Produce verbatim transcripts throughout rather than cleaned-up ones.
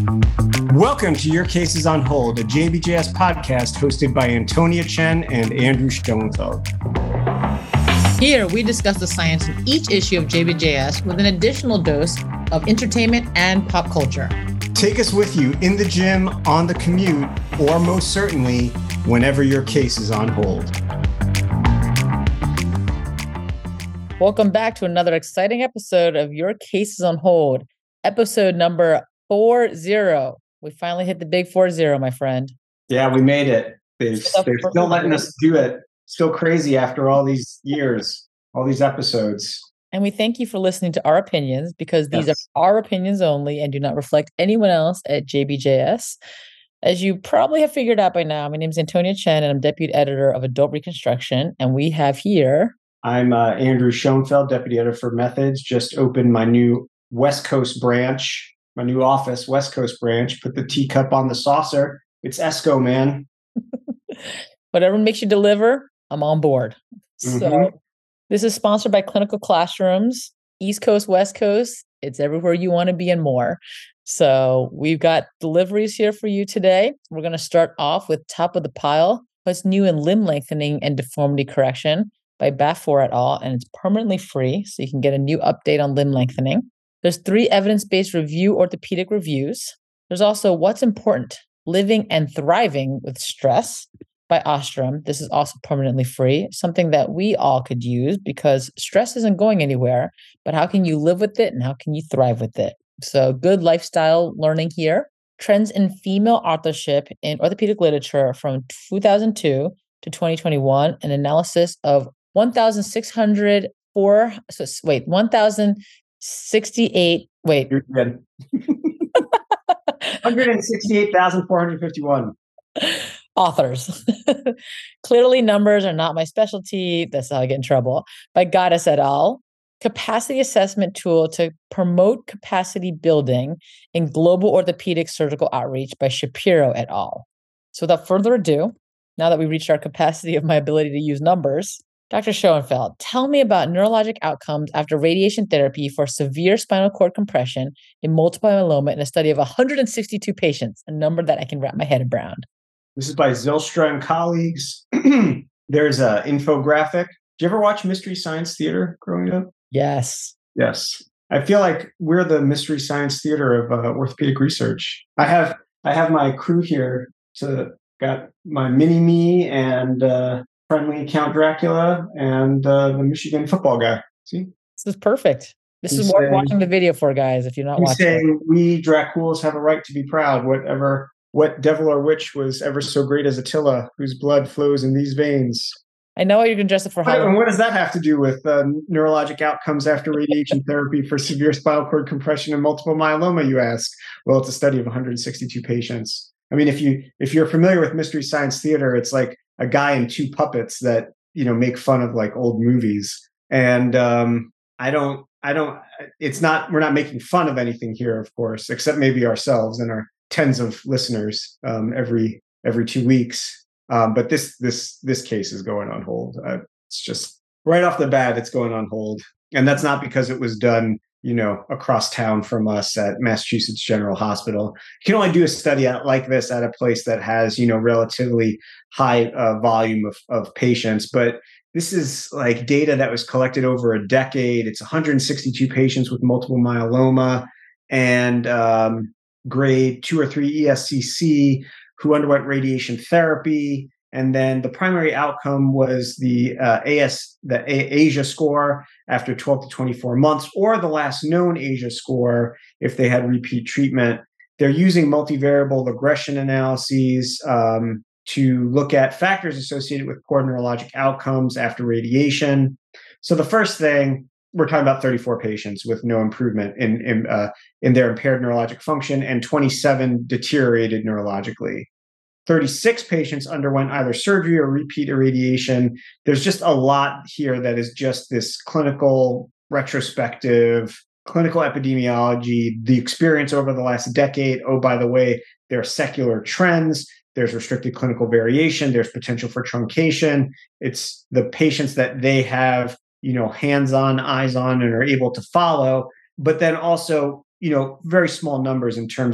Welcome to Your Case is on Hold, a J B J S podcast hosted by Antonia Chen and Andrew Schoenfeld. Here, we discuss the science in each issue of J B J S with an additional dose of entertainment and pop culture. Take us with you in the gym, on the commute, or most certainly, whenever your case is on hold. Welcome back to another exciting episode of Your Case is on Hold, episode number four zero. We finally hit the big four zero, my friend. Yeah, we made it. They've, they're still letting us do it. Still crazy after all these years, all these episodes. And we thank you for listening to our opinions, because these Yes. are our opinions only and do not reflect anyone else at J B J S. As you probably have figured out by now, my name is Antonia Chen, and I'm deputy editor of Adult Reconstruction. And we have here... I'm uh, Andrew Schoenfeld, deputy editor for Methods. Just opened my new West Coast branch, my new office, West Coast branch. Put the teacup on the saucer. It's Esco, man. Whatever makes you deliver, I'm on board. Mm-hmm. So this is sponsored by Clinical Classrooms, East Coast, West Coast. It's everywhere you want to be and more. So we've got deliveries here for you today. We're going to start off with top of the pile. What's new in limb lengthening and deformity correction by Bafour et al. And it's permanently free, so you can get a new update on limb lengthening. There's three evidence-based review orthopedic reviews. There's also What's Important, Living and Thriving with Stress by Ostrom. This is also permanently free, something that we all could use because stress isn't going anywhere, but how can you live with it and how can you thrive with it? So good lifestyle learning here. Trends in female authorship in orthopedic literature from two thousand two to twenty twenty-one, an analysis of one thousand six hundred four, so wait, one thousand sixty-eight, wait. You're good. one hundred sixty-eight thousand four hundred fifty-one. Authors. Clearly, numbers are not my specialty. That's how I get in trouble. By Goddess et al. Capacity assessment tool to promote capacity building in global orthopedic surgical outreach by Shapiro et al. So without further ado, now that we reached our capacity of my ability to use numbers, Doctor Schoenfeld, tell me about neurologic outcomes after radiation therapy for severe spinal cord compression in multiple myeloma in a study of one hundred sixty-two patients, a number that I can wrap my head around. This is by Zylstra and colleagues. There's an infographic. Did you ever watch Mystery Science Theater growing up? Yes. Yes. I feel like we're the Mystery Science Theater of uh, orthopedic research. I have I have my crew here. To got my mini me and uh, friendly Count Dracula and uh, the Michigan football guy. See? This is perfect. This He's is what saying, we're watching the video for, guys, if you're not he's watching. saying we Draculas have a right to be proud. Whatever, what devil or witch was ever so great as Attila, whose blood flows in these veins. I know you're going to dress it for Halloween. And what does that have to do with uh, neurologic outcomes after radiation therapy for severe spinal cord compression and multiple myeloma, you ask? Well, it's a study of one hundred sixty-two patients. I mean, if you if you're familiar with Mystery Science Theater, it's like a guy and two puppets that, you know, make fun of like old movies. And um, I don't, I don't, it's not, we're not making fun of anything here, of course, except maybe ourselves and our tens of listeners um, every every two weeks. Um, but this this this case is going on hold. Uh, it's just right off the bat, it's going on hold, and that's not because it was done, you know, across town from us at Massachusetts General Hospital. You can only do a study at, like this at a place that has, you know, relatively high uh, volume of of patients. But this is like data that was collected over a decade. It's one hundred sixty-two patients with multiple myeloma and um, grade two or three E S C C who underwent radiation therapy. And then the primary outcome was the uh, A S, the a- ASIA score after twelve to twenty-four months, or the last known ASIA score if they had repeat treatment. They're using multivariable regression analyses um, to look at factors associated with poor neurologic outcomes after radiation. So the first thing, we're talking about thirty-four patients with no improvement in in, uh, in their impaired neurologic function, and twenty-seven deteriorated neurologically. thirty-six patients underwent either surgery or repeat irradiation. There's just a lot here that is just this clinical retrospective, clinical epidemiology, the experience over the last decade. Oh, by the way, there are secular trends. There's restricted clinical variation. There's potential for truncation. It's the patients that they have, you know, hands-on, eyes-on, and are able to follow. But then also, you know, very small numbers in terms of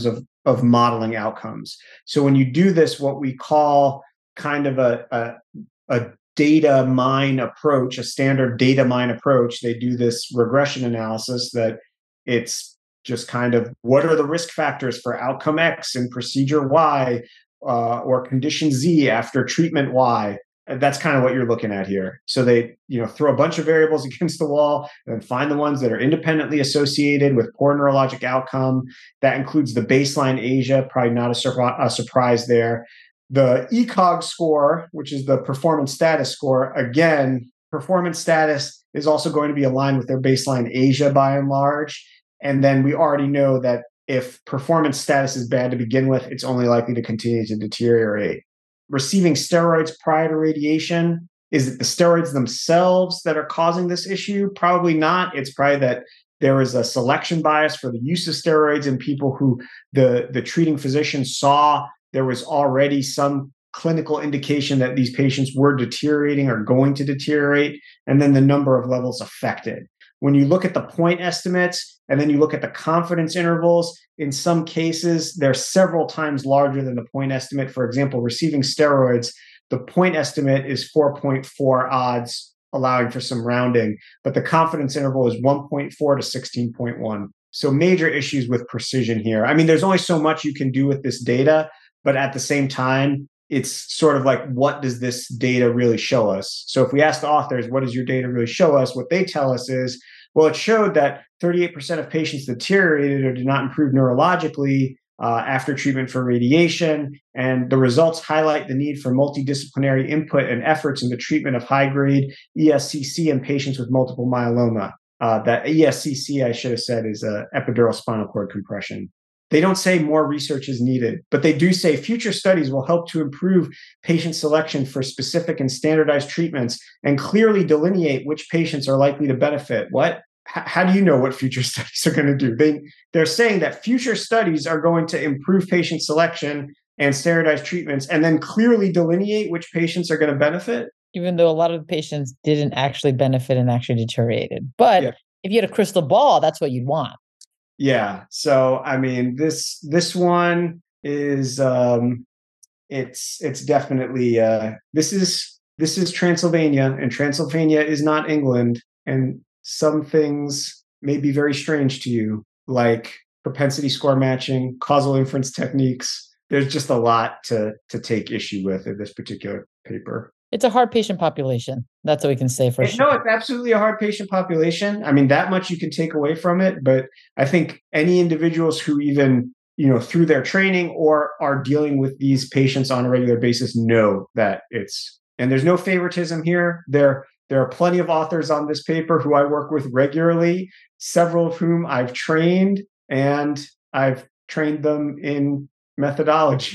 of modeling outcomes. So when you do this, what we call kind of a, a, a data mine approach, a standard data mine approach, they do this regression analysis that it's just kind of what are the risk factors for outcome X and procedure Y uh, or condition Z after treatment Y. That's kind of what you're looking at here. So they, you know, throw a bunch of variables against the wall and find the ones that are independently associated with poor neurologic outcome. That includes the baseline A S I A, probably not a, sur- a surprise there. The E C O G score, which is the performance status score, again, performance status is also going to be aligned with their baseline A S I A by and large. And then we already know that if performance status is bad to begin with, it's only likely to continue to deteriorate. Receiving steroids prior to radiation, is it the steroids themselves that are causing this issue? Probably not. It's probably that there is a selection bias for the use of steroids in people who the, the treating physician saw there was already some clinical indication that these patients were deteriorating or going to deteriorate, and then the number of levels affected. When you look at the point estimates and then you look at the confidence intervals, in some cases, they're several times larger than the point estimate. For example, receiving steroids, the point estimate is four point four odds, allowing for some rounding, but the confidence interval is one point four to sixteen point one. So major issues with precision here. I mean, there's only so much you can do with this data, but at the same time, it's sort of like, what does this data really show us? So if we ask the authors, what does your data really show us? What they tell us is, well, it showed that thirty-eight percent of patients deteriorated or did not improve neurologically uh, after treatment for radiation. And the results highlight the need for multidisciplinary input and efforts in the treatment of high-grade E S C C in patients with multiple myeloma. Uh, that E S C C, I should have said, is uh, epidural spinal cord compression. They don't say more research is needed, but they do say future studies will help to improve patient selection for specific and standardized treatments and clearly delineate which patients are likely to benefit. What? H- how do you know what future studies are going to do? They, they're saying that future studies are going to improve patient selection and standardized treatments and then clearly delineate which patients are going to benefit. Even though a lot of the patients didn't actually benefit and actually deteriorated. But Yeah. If you had a crystal ball, that's what you'd want. Yeah. So, I mean, this this one is um, it's it's definitely uh, this is this is Transylvania, and Transylvania is not England, and some things may be very strange to you, like propensity score matching, causal inference techniques. There's just a lot to to take issue with in this particular paper. It's a hard patient population. That's what we can say for It, sure. No, it's absolutely a hard patient population. I mean, that much you can take away from it. But I think any individuals who even, you know, through their training or are dealing with these patients on a regular basis know that it's, and there's no favoritism here. There, there are plenty of authors on this paper who I work with regularly, several of whom I've trained, and I've trained them in methodology.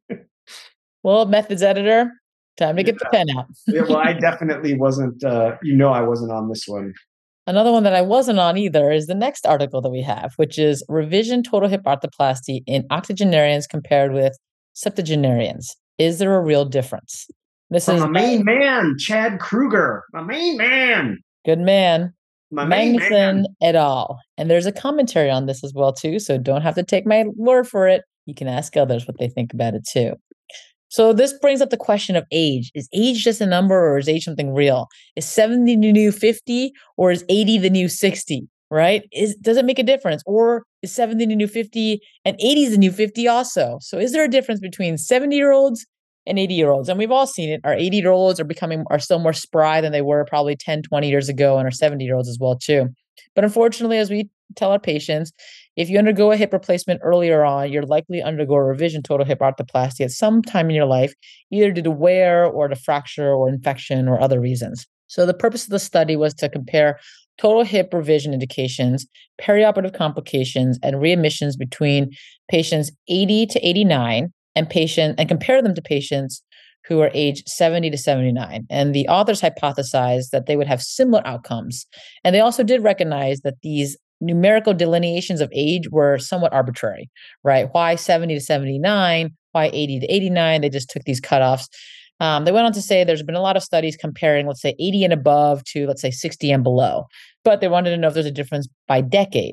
Well, methods editor, time to Yeah. get the pen out. Yeah, well, I definitely wasn't, uh, you know, I wasn't on this one. Another one that I wasn't on either is the next article that we have, which is revision total hip arthroplasty in octogenarians compared with septuagenarians. Is there a real difference? This From is my main man, Chad Kruger, my main man. Good man. My main Magnuson man. et al. And there's a commentary on this as well, too. So don't have to take my word for it. You can ask others what they think about it, too. So this brings up the question of age. Is age just a number, or is age something real? Is seventy the new fifty, or is eighty the new sixty, right? Is, does it make a difference? Or is seventy the new fifty and eighty is the new fifty also? So is there a difference between seventy-year-olds and eighty-year-olds? And we've all seen it. Our eighty-year-olds are becoming, are still more spry than they were probably ten, twenty years ago, and our seventy-year-olds as well, too. But unfortunately, as we tell our patients, if you undergo a hip replacement earlier on, you're likely to undergo a revision total hip arthroplasty at some time in your life, either due to wear or to fracture or infection or other reasons. So the purpose of the study was to compare total hip revision indications, perioperative complications, and readmissions between patients eighty to eighty-nine and patient and compare them to patients who are aged seventy to seventy-nine. And the authors hypothesized that they would have similar outcomes. And they also did recognize that these numerical delineations of age were somewhat arbitrary, right? Why seventy to seventy-nine? Why eighty to eighty-nine? They just took these cutoffs. Um, they went on to say there's been a lot of studies comparing, let's say, eighty and above to, let's say, sixty and below. But they wanted to know if there's a difference by decade.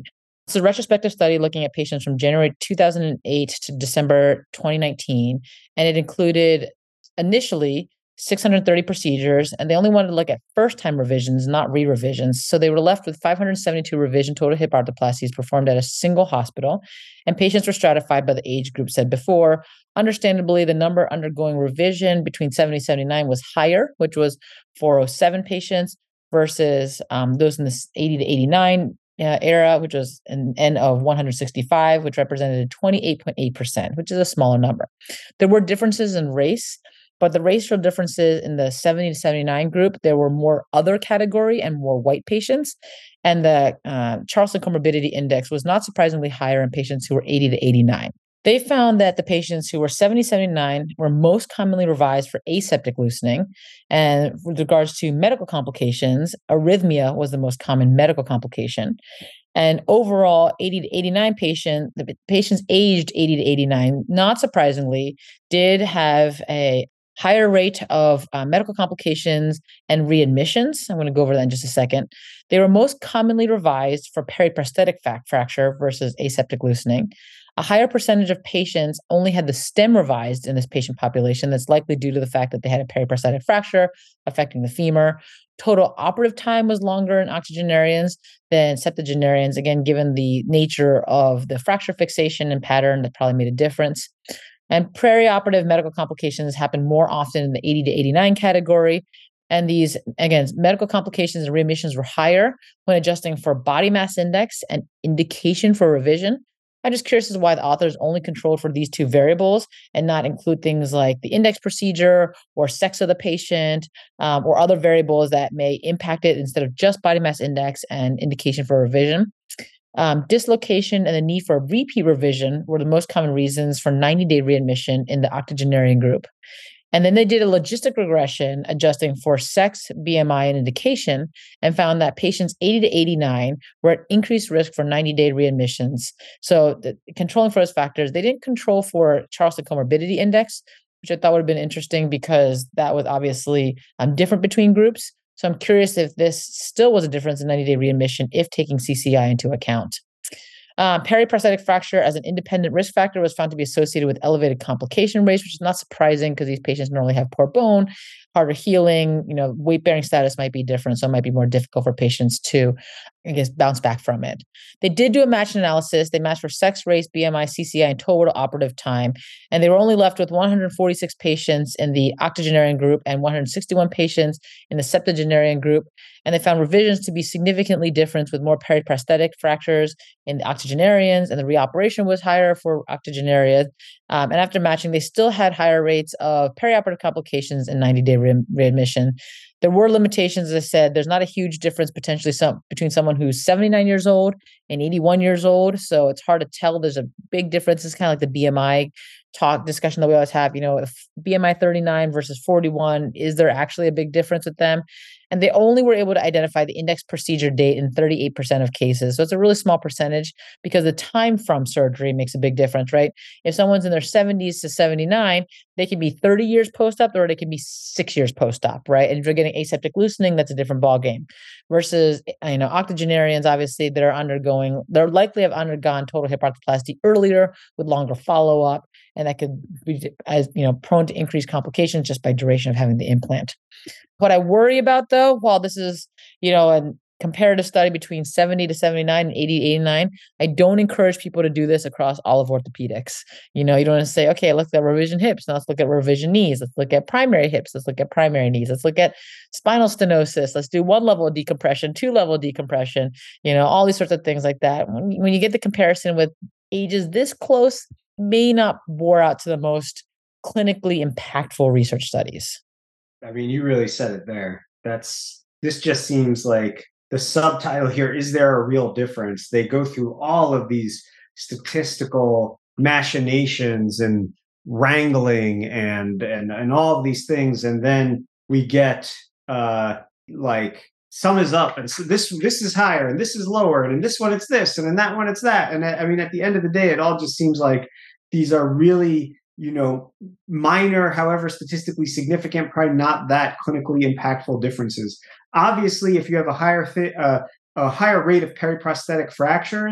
It's a retrospective study looking at patients from January two thousand eight to December twenty nineteen, and it included initially six hundred thirty procedures, and they only wanted to look at first-time revisions, not re-revisions. So they were left with five hundred seventy-two revision total hip arthroplasties performed at a single hospital, and patients were stratified by the age group said before. Understandably, the number undergoing revision between seventy and seventy-nine was higher, which was four hundred seven patients versus um, those in the eighty to eighty-nine uh, era, which was an N of one hundred sixty-five, which represented twenty-eight point eight percent, which is a smaller number. There were differences in race, but the racial differences in the seventy to seventy-nine group, there were more other category and more white patients. And the uh, Charleston Comorbidity Index was not surprisingly higher in patients who were eighty to eighty-nine. They found that the patients who were seventy to seventy-nine were most commonly revised for aseptic loosening. And with regards to medical complications, arrhythmia was the most common medical complication. And overall, eighty to eighty-nine patient, the patients aged eighty to eighty-nine, not surprisingly, did have a higher rate of uh, medical complications and readmissions. I'm going to go over that in just a second. They were most commonly revised for periprosthetic fracture versus aseptic loosening. A higher percentage of patients only had the stem revised in this patient population. That's likely due to the fact that they had a periprosthetic fracture affecting the femur. Total operative time was longer in octogenarians than septuagenarians, again, given the nature of the fracture fixation and pattern that probably made a difference. And perioperative medical complications happen more often in the eighty to eighty-nine category. And these, again, medical complications and readmissions were higher when adjusting for body mass index and indication for revision. I'm just curious as to why the authors only controlled for these two variables and not include things like the index procedure or sex of the patient um, or other variables that may impact it instead of just body mass index and indication for revision. Um, dislocation and the need for a repeat revision were the most common reasons for ninety-day readmission in the octogenarian group. And then they did a logistic regression adjusting for sex, B M I, and indication, and found that patients eighty to eighty-nine were at increased risk for ninety-day readmissions. So the, controlling for those factors, they didn't control for Charleston Comorbidity Index, which I thought would have been interesting because that was obviously um, different between groups. So I'm curious if this still was a difference in ninety-day readmission if taking C C I into account. Uh, periprosthetic fracture as an independent risk factor was found to be associated with elevated complication rates, which is not surprising because these patients normally have poor bone, harder healing, you know, weight-bearing status might be different, so it might be more difficult for patients to, I guess, bounce back from it. They did do a matched analysis. They matched for sex, race, B M I, C C I, and total operative time, and they were only left with one hundred forty-six patients in the octogenarian group and one hundred sixty-one patients in the septuagenarian group, and they found revisions to be significantly different with more periprosthetic fractures in the octogenarians, and the reoperation was higher for octogenarians. Um, and after matching, they still had higher rates of perioperative complications and ninety-day re- readmission. There were limitations, as I said. There's not a huge difference potentially some, between someone who's seventy-nine years old and eighty-one years old. So it's hard to tell. There's a big difference. It's kind of like the B M I talk discussion that we always have. You know, if B M I thirty-nine versus forty-one, is there actually a big difference with them? And they only were able to identify the index procedure date in thirty-eight percent of cases. So it's a really small percentage because the time from surgery makes a big difference, right? If someone's in their seventies to seventy-nine, they can be thirty years post-op or they can be six years post-op, right? And if you're getting aseptic loosening, that's a different ballgame. Versus, you know, octogenarians, obviously, that are undergoing, they're likely have undergone total hip arthroplasty earlier with longer follow-up. And that could be, as you know, prone to increased complications just by duration of having the implant. What I worry about, though, while this is, you know, a comparative study between seventy to seventy-nine and eighty to eighty-nine, I don't encourage people to do this across all of orthopedics. You know, you don't want to say, okay, let's look at revision hips. Now let's look at revision knees. Let's look at primary hips. Let's look at primary knees. Let's look at spinal stenosis. Let's do one level of decompression, two level of decompression, you know, all these sorts of things like that. When, when you get the comparison with ages this close, may not bore out to the most clinically impactful research studies. I mean, you really said it there. That's, this just seems like the subtitle here, is there a real difference? They go through all of these statistical machinations and wrangling and, and, and all of these things. And then we get uh, like, sum is up, and so this this is higher, and this is lower, and in this one it's this, and in that one it's that. And I, I mean, at the end of the day, it all just seems like these are really, you know, minor, however statistically significant, probably not that clinically impactful differences. Obviously, if you have a higher th- uh, a higher rate of periprosthetic fractures,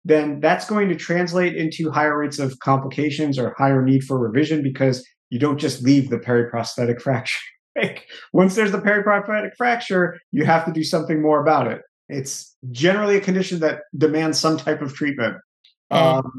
then that's going to translate into higher rates of complications or higher need for revision because you don't just leave the periprosthetic fracture. Like, once there's the periprosthetic fracture, you have to do something more about it. It's generally a condition that demands some type of treatment. And Um,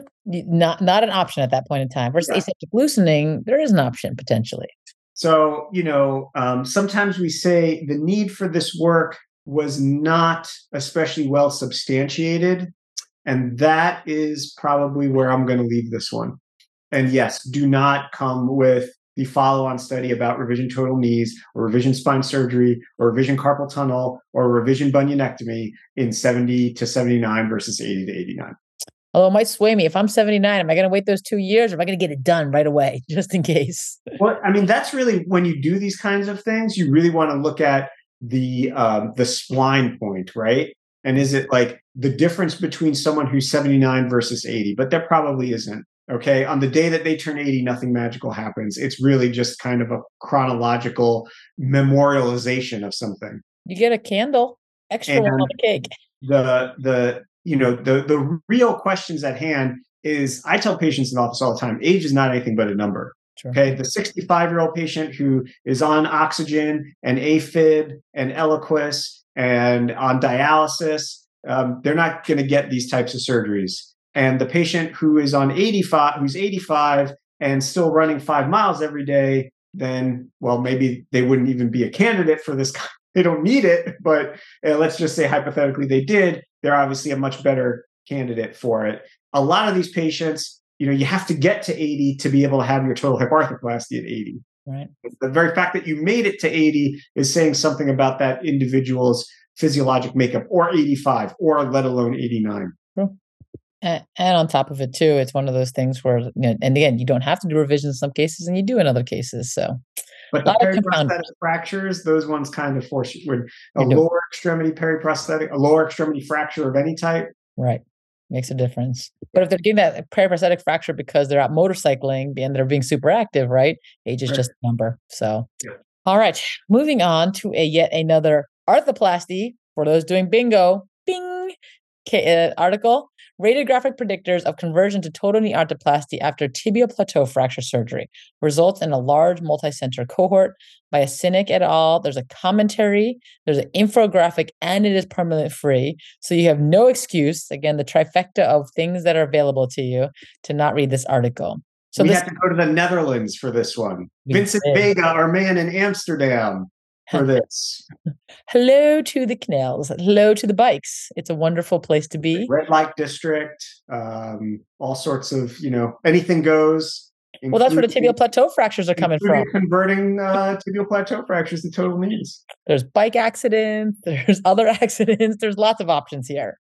not not an option at that point in time. Versus yeah. aseptic loosening, there is an option potentially. So, you know, um, sometimes we say the need for this work was not especially well substantiated. And that is probably where I'm going to leave this one. And yes, do not come with the follow-on study about revision total knees or revision spine surgery or revision carpal tunnel or revision bunionectomy in seventy to seventy-nine versus eighty to eighty-nine. Although it might sway me. If I'm seventy-nine, am I going to wait those two years or am I going to get it done right away, just in case? Well, I mean, that's really, when you do these kinds of things, you really want to look at the um, the spline point, right? And is it like the difference between someone who's seventy-nine versus eighty? But there probably isn't. Okay. On the day that they turn eighty, nothing magical happens. It's really just kind of a chronological memorialization of something. You get a candle, extra and one on the cake. The, the, you know, the, the real questions at hand is, I tell patients in office all the time, age is not anything but a number. Sure. Okay. The sixty-five year old patient who is on oxygen and AFib and Eliquis and on dialysis, um, they're not going to get these types of surgeries. And the patient who is on eighty-five, who's eighty-five and still running five miles every day, then, well, maybe they wouldn't even be a candidate for this. They don't need it, but uh, let's just say hypothetically they did. They're obviously a much better candidate for it. A lot of these patients, you know, you have to get to eighty to be able to have your total hip arthroplasty at eighty. Right. The very fact that you made it to eighty is saying something about that individual's physiologic makeup, or eighty-five, or let alone eighty-nine. Sure. And, and on top of it, too, it's one of those things where, you know, and again, you don't have to do revision in some cases and you do in other cases. So, but the periprosthetic fractures, those ones kind of force you, when a lower extremity periprosthetic, a lower extremity fracture of any type. Right. Makes a difference. But if they're getting that periprosthetic fracture because they're out motorcycling and they're being super active, right? Age is right. just a number. So, yeah. All right. Moving on to a yet another arthroplasty for those doing bingo. Bing. Okay, uh, article, radiographic predictors of conversion to total knee arthroplasty after tibial plateau fracture surgery results in a large multi-center cohort by a Cynic et al. There's a commentary, there's an infographic, and it is permanent free. So you have no excuse, again, the trifecta of things that are available to you, to not read this article. So we this, had to go to the Netherlands for this one. Vincent did. Vega, our man in Amsterdam, for this. Hello to the canals. Hello to the bikes. It's a wonderful place to be. Red light district, um, all sorts of, you know, anything goes. Well, that's where the tibial plateau fractures are coming from. Converting uh, tibial plateau fractures to total knees. There's bike accidents. There's other accidents. There's lots of options here.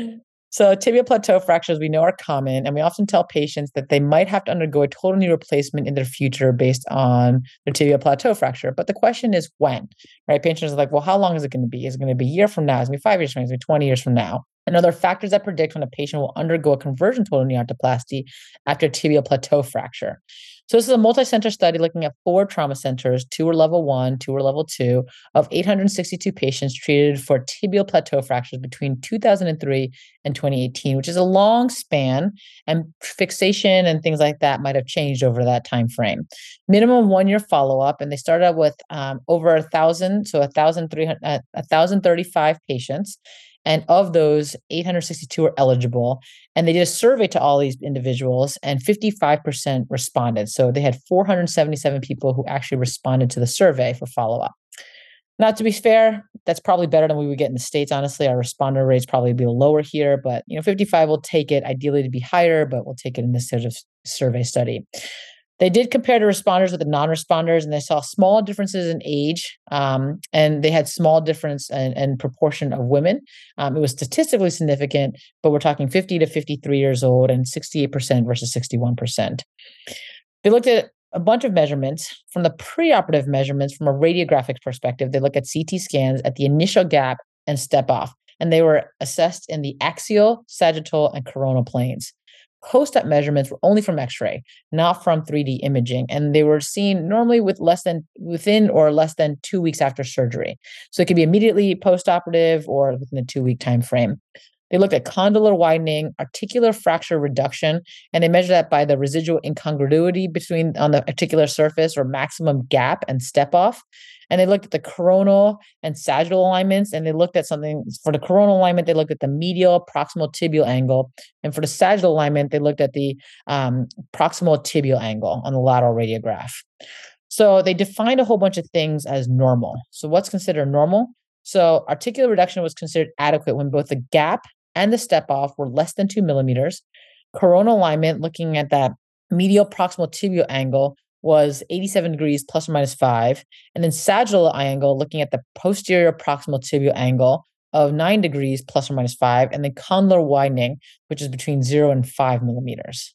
So tibial plateau fractures we know are common, and we often tell patients that they might have to undergo a total knee replacement in their future based on their tibial plateau fracture. But the question is when, right? Patients are like, well, how long is it going to be? Is it going to be a year from now? Is it going to be five years from now? Is it going to be twenty years from now? And other factors that predict when a patient will undergo a conversion total knee arthroplasty after tibial plateau fracture. So this is a multi-center study looking at four trauma centers. Two were level one, two were level two, of eight hundred sixty-two patients treated for tibial plateau fractures between two thousand three and twenty eighteen, which is a long span, and fixation and things like that might have changed over that time frame. Minimum one-year follow-up, and they started out with um, over a thousand, so a thousand three hundred, uh, one thousand thirty-five patients. And of those, eight hundred sixty-two were eligible. And they did a survey to all these individuals, and fifty-five percent responded. So they had four hundred seventy-seven people who actually responded to the survey for follow-up. Now, to be fair, that's probably better than we would get in the States. Honestly, our responder rates probably be lower here, but you know, fifty-five will take it, ideally to be higher, but we'll take it in this sort of survey study. They did compare to responders with the non-responders, and they saw small differences in age, um, and they had small difference in, in proportion of women. Um, it was statistically significant, but we're talking fifty to fifty-three years old and sixty-eight percent versus sixty-one percent. They looked at a bunch of measurements. From the preoperative measurements, from a radiographic perspective, they look at C T scans at the initial gap and step off, and they were assessed in the axial, sagittal, and coronal planes. Post-op measurements were only from X-ray, not from three D imaging, and they were seen normally with less than within or less than two weeks after surgery. So it could be immediately post-operative or within a two-week time frame. They looked at condylar widening, articular fracture reduction, and they measured that by the residual incongruity between on the articular surface or maximum gap and step off. And they looked at the coronal and sagittal alignments, and they looked at something for the coronal alignment. They looked at the medial proximal tibial angle, and for the sagittal alignment, they looked at the um, proximal tibial angle on the lateral radiograph. So they defined a whole bunch of things as normal. So what's considered normal? So articular reduction was considered adequate when both the gap and the step off were less than two millimeters. Coronal alignment, looking at that medial proximal tibial angle, was eighty-seven degrees plus or minus five. And then sagittal angle, looking at the posterior proximal tibial angle of nine degrees plus or minus five. And then condylar widening, which is between zero and five millimeters.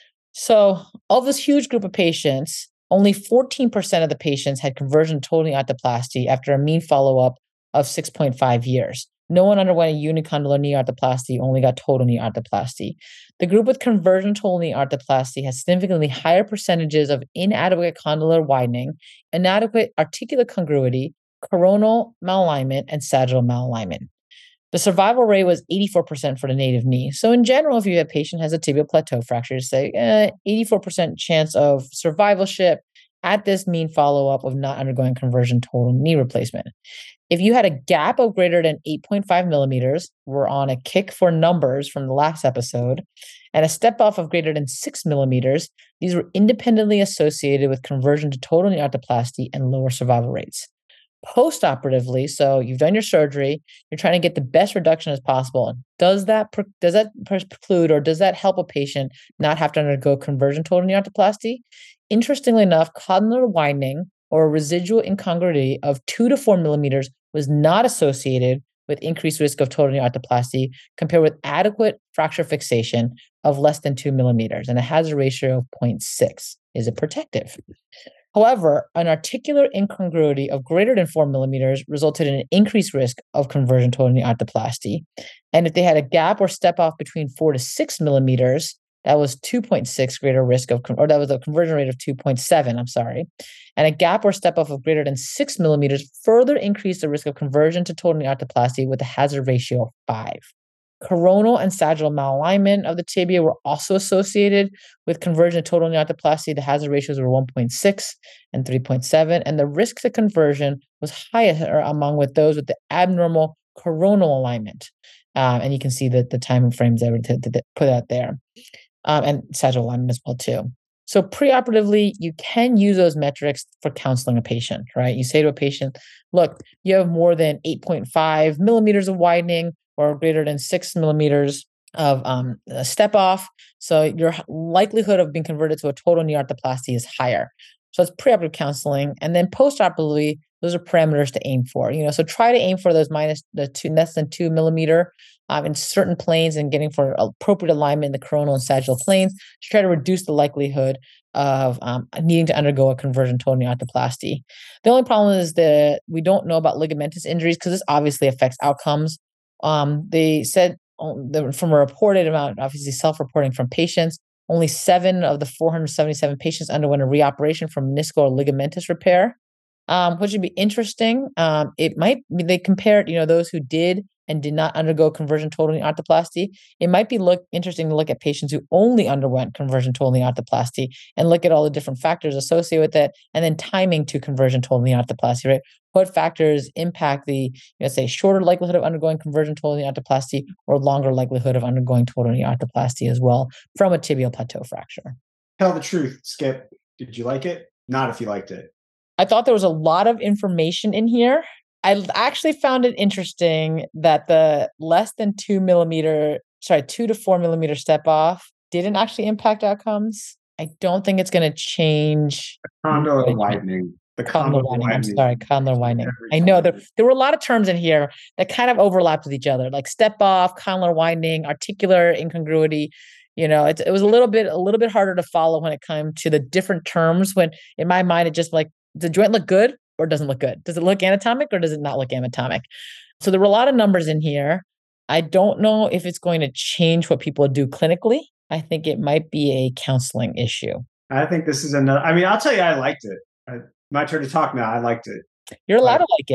So of this huge group of patients, only fourteen percent of the patients had conversion total knee arthroplasty after a mean follow-up of six point five years. No one underwent a unicondylar knee arthroplasty, only got total knee arthroplasty. The group with conversion total knee arthroplasty has significantly higher percentages of inadequate condylar widening, inadequate articular congruity, coronal malalignment, and sagittal malalignment. The survival rate was eighty-four percent for the native knee. So in general, if you have a patient has a tibial plateau fracture, say eh, eighty-four percent chance of survivalship at this mean follow-up of not undergoing conversion total knee replacement. If you had a gap of greater than eight point five millimeters, we're on a kick for numbers from the last episode, and a step off of greater than six millimeters, these were independently associated with conversion to total knee arthroplasty and lower survival rates. Post-operatively, so you've done your surgery, you're trying to get the best reduction as possible. Does that pre- does that preclude or does that help a patient not have to undergo conversion total knee arthroplasty? Interestingly enough, condylar widening or residual incongruity of two to four millimeters was not associated with increased risk of total knee arthroplasty compared with adequate fracture fixation of less than two millimeters and a hazard ratio of zero point six. Is it protective? However, an articular incongruity of greater than four millimeters resulted in an increased risk of conversion total knee arthroplasty. And if they had a gap or step off between four to six millimeters, that was two point six greater risk of, or that was a conversion rate of two point seven, I'm sorry. And a gap or step off of greater than six millimeters further increased the risk of conversion to total knee arthroplasty with a hazard ratio of five. Coronal and sagittal malalignment of the tibia were also associated with conversion to total knee arthroplasty. The hazard ratios were one point six and three point seven, and the risk to conversion was higher among with those with the abnormal coronal alignment. Um, and you can see that the time frames that were to, to, to put out there, um, and sagittal alignment as well too. So preoperatively, you can use those metrics for counseling a patient, right? You say to a patient, look, you have more than eight point five millimeters of widening or greater than six millimeters of um, a step off. So your likelihood of being converted to a total knee arthroplasty is higher. So it's preoperative counseling. And then postoperatively, those are parameters to aim for. You know, so try to aim for those minus the two less than two millimeter um, in certain planes and getting for appropriate alignment in the coronal and sagittal planes to try to reduce the likelihood of um, needing to undergo a conversion total knee arthroplasty. The only problem is that we don't know about ligamentous injuries because this obviously affects outcomes. Um, they said from a reported amount, obviously self-reporting from patients, only seven of the four hundred seventy-seven patients underwent a reoperation for meniscal or ligamentous repair, um, which would be interesting. Um, it might be, they compared, you know, those who did and did not undergo conversion total knee arthroplasty. It might be look interesting to look at patients who only underwent conversion total knee arthroplasty and look at all the different factors associated with it, and then timing to conversion total knee arthroplasty, right? What factors impact the, you know, say, shorter likelihood of undergoing conversion total knee arthroplasty or longer likelihood of undergoing total knee arthroplasty as well from a tibial plateau fracture? Tell the truth, Skip. Did you like it? Not if you liked it. I thought there was a lot of information in here. I actually found it interesting that the less than two millimeter, sorry, two to four millimeter step off didn't actually impact outcomes. I don't think it's going to change. Condylar widening. The condylar widening. I'm sorry, condylar widening. I know there, there were a lot of terms in here that kind of overlapped with each other, like step off, condylar widening, articular incongruity. You know, it, it was a little bit a little bit harder to follow when it came to the different terms. When in my mind, it just like, does the joint look good or doesn't look good? Does it look anatomic or does it not look anatomic? So there were a lot of numbers in here. I don't know if it's going to change what people do clinically. I think it might be a counseling issue. I think this is another. I mean, I'll tell you, I liked it. I, my turn to talk now. I liked it. You're allowed but, to like it.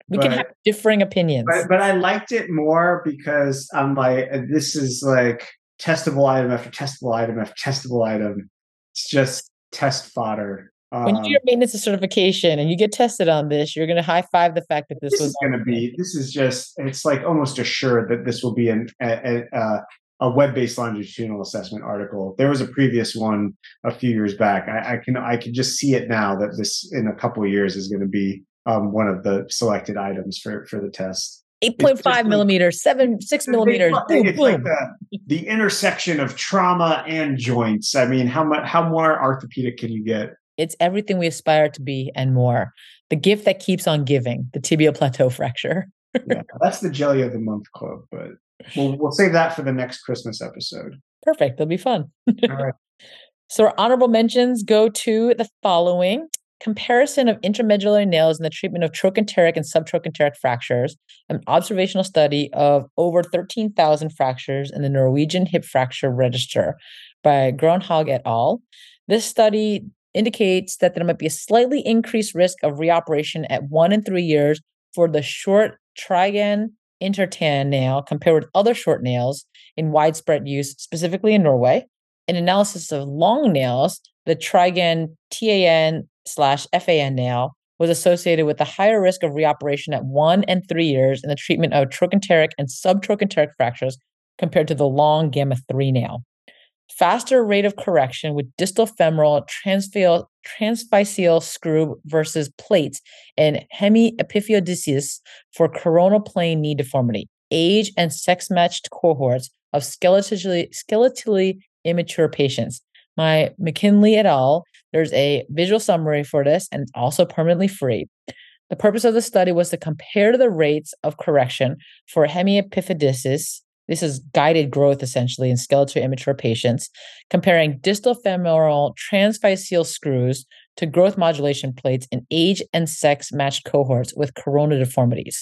We but, can have differing opinions. But, but I liked it more because I'm like, this is like testable item after testable item after testable item. It's just test fodder. Um, when you do your maintenance of certification and you get tested on this, you're going to high five the fact that this, this was is going to be, this is just, it's like almost assured that this will be an, a, a, a web-based longitudinal assessment article. There was a previous one a few years back. I, I can, I can just see it now that this in a couple of years is going to be um, one of the selected items for, for the test. eight point five millimeters, seven, six millimeters. Boom, it's boom. like the, the intersection of trauma and joints. I mean, how much, how more orthopedic can you get? It's everything we aspire to be and more. The gift that keeps on giving, the tibial plateau fracture. Yeah, that's the jelly of the month club, but we'll, we'll save that for the next Christmas episode. Perfect. That'll be fun. All right. So our honorable mentions go to the following. Comparison of intramedullary nails in the treatment of trochanteric and subtrochanteric fractures, an observational study of over thirteen thousand fractures in the Norwegian Hip Fracture Register by Gronhaug et al. This study indicates that there might be a slightly increased risk of reoperation at one and three years for the short trigan intertan nail compared with other short nails in widespread use, specifically in Norway. An analysis of long nails, the trigan tan slash fan nail, was associated with a higher risk of reoperation at one and three years in the treatment of trochanteric and subtrochanteric fractures compared to the long gamma three nail. Faster rate of correction with distal femoral transphyseal, transphyseal screw versus plates in hemiepiphyodicius for coronal plane knee deformity, age and sex-matched cohorts of skeletally, skeletally immature patients. My McKinley et al., there's a visual summary for this, and it's also permanently free. The purpose of the study was to compare the rates of correction for hemiepiphyodicius. This is guided growth, essentially, in skeletal immature patients, comparing distal femoral transphyseal screws to growth modulation plates in age and sex matched cohorts with coronal deformities.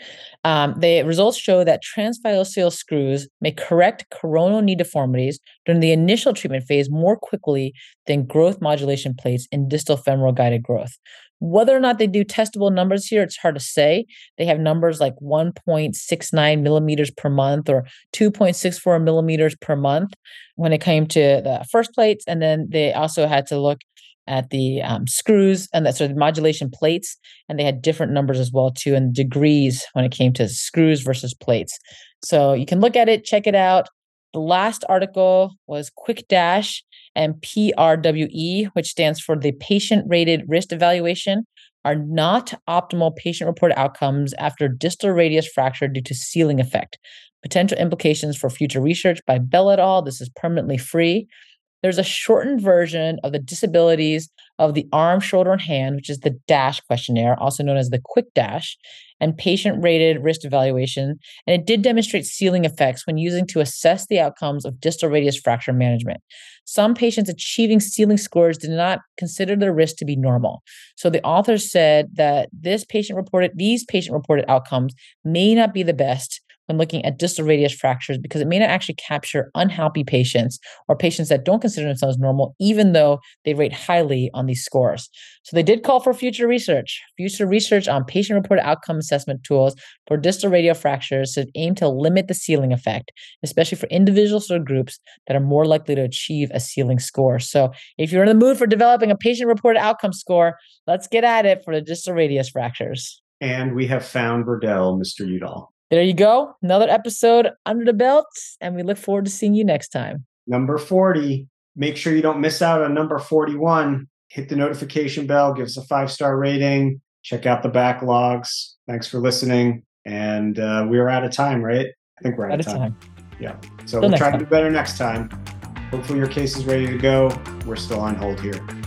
Um, the results show that transphyseal screws may correct coronal knee deformities during the initial treatment phase more quickly than growth modulation plates in distal femoral guided growth. Whether or not they do testable numbers here, it's hard to say. They have numbers like one point six nine millimeters per month or two point six four millimeters per month when it came to the first plates. And then they also had to look at the um, screws and that's so the modulation plates, and they had different numbers as well too, and degrees when it came to screws versus plates. So you can look at it, check it out. The last article was Quick Dash and P R W E, which stands for the Patient Rated Wrist Evaluation, are not optimal patient-reported outcomes after distal radius fracture due to sealing effect. Potential implications for future research by Bell et al. This is permanently free. There's a shortened version of the disabilities of the arm, shoulder, and hand, which is the DASH questionnaire, also known as the Quick Dash, and patient-rated wrist evaluation. And it did demonstrate sealing effects when using to assess the outcomes of distal radius fracture management. Some patients achieving sealing scores did not consider their wrist to be normal. So the authors said that this patient-reported, these patient-reported outcomes may not be the best when looking at distal radius fractures because it may not actually capture unhappy patients or patients that don't consider themselves normal, even though they rate highly on these scores. So they did call for future research, future research on patient-reported outcome assessment tools for distal radial fractures to aim to limit the sealing effect, especially for individuals or groups that are more likely to achieve a sealing score. So if you're in the mood for developing a patient-reported outcome score, let's get at it for the distal radius fractures. And we have found Verdell, Mister Udall. There you go. Another episode under the belt, and we look forward to seeing you next time. Number forty. Make sure you don't miss out on number forty-one. Hit the notification bell, give us a five-star rating, check out the backlogs. Thanks for listening. And uh, we are out of time, right? I think we're out, out of time. time. Yeah. So Till we'll try time. to do better next time. Hopefully your case is ready to go. We're still on hold here.